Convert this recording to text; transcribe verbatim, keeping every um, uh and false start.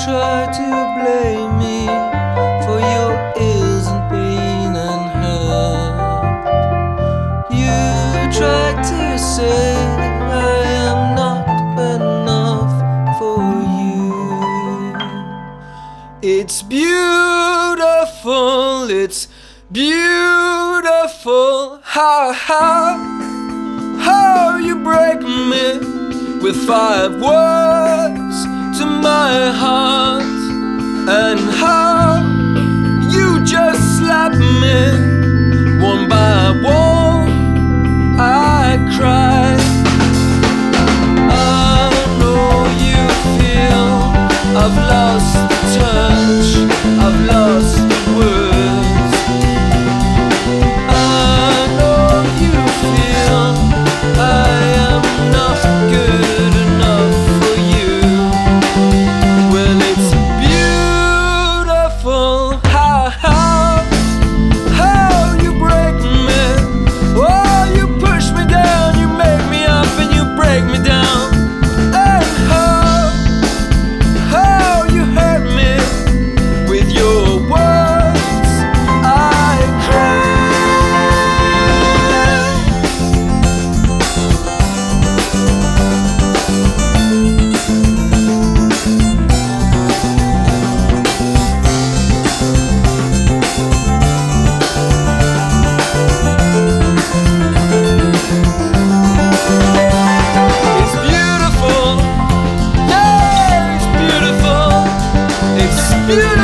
try to blame me for your ills and pain and hurt. You try to say I am not enough for you. It's beautiful, it's beautiful how, how, how you break me with five words to my heart, and how you just slap me one by one. I cry. I know you feel I've lost the touch, I've lost the words. I know you feel I am not good enough for you. Well, it's beautiful how, how, how you break me. Oh, you push me down, you make me up and you break me down. And how, how you hurt me with your words. I cry. It's beautiful, yeah, it's beautiful, it's beautiful.